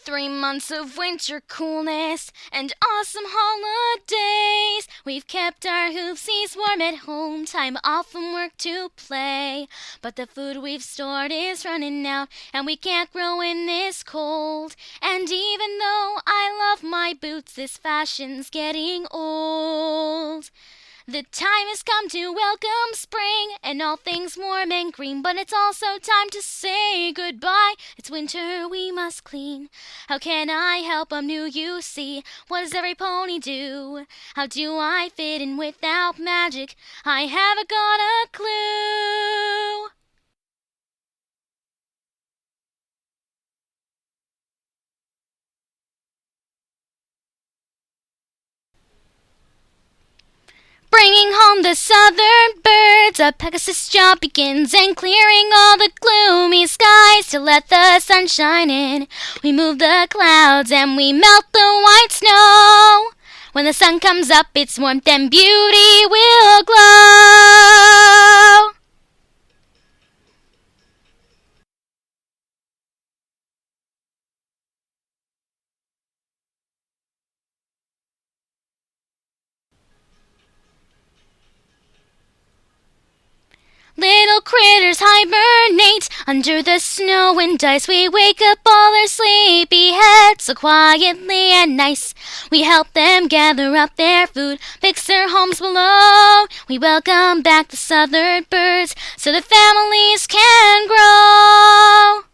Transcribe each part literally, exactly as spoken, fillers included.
Three months of winter coolness and awesome holidays. We've kept our hoopsies warm at home, time off from work to play. But the food we've stored is running out, and we can't grow in this cold. And even though I love my boots, this fashion's getting old. The time has come to welcome spring and all things warm and green, but it's also time to say goodbye. It's winter, we must clean. How can I help? I'm new, you see. What does every pony do? How do I fit in without magic? I haven't got a clue. Bringing home the southern birds, a Pegasus job begins, and clearing all the gloomy skies to let the sun shine in. We move the clouds and we melt the white snow. When the sun comes up, its warmth and beauty will glow. Little critters hibernate under the snow and ice. We wake up all our sleepy heads so quietly and nice. We help them gather up their food, fix their homes below. We welcome back the southern birds so the families can grow.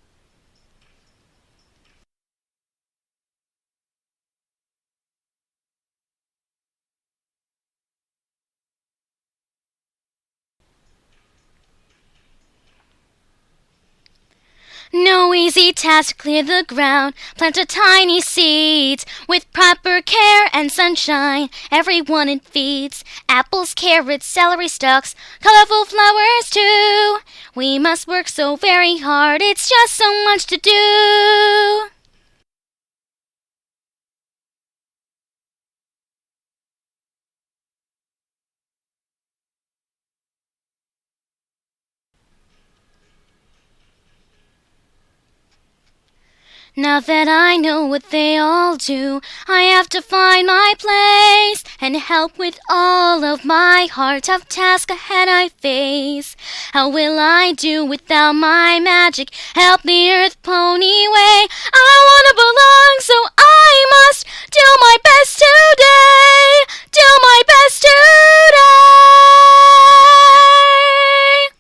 No easy task to clear the ground, plant a tiny seeds. With proper care and sunshine, everyone it feeds. Apples, carrots, celery stalks, colorful flowers too. We must work so very hard, it's just so much to do. Now that I know what they all do, I have to find my place and help with all of my heart. Tough task ahead I face. How will I do without my magic? Help the earth pony way. I wanna belong, so I must do my best today. Do my best today.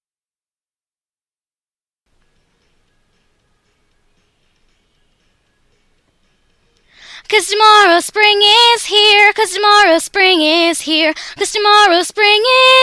'Cause tomorrow spring is here, 'cause tomorrow spring is here, 'cause tomorrow spring is